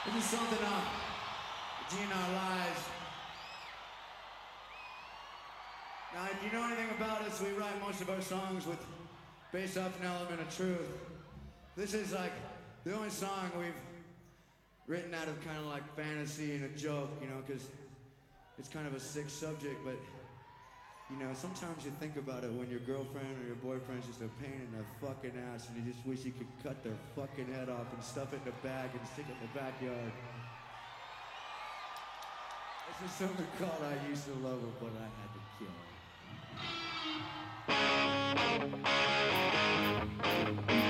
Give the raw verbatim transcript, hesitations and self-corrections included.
This is something uh, G N R lives. Now, if you know anything about us, we write most of our songs with based off an element of truth. This is like the only song we've written out of kind of like fantasy and a joke, you know, because it's kind of a sick subject, but you know, sometimes you think about it when your girlfriend or your boyfriend's just a pain in the fucking ass and you just wish you could cut their fucking head off and stuff it in a bag and stick it in the backyard. This is something called I Used to Love Her, But I Had to Kill Her.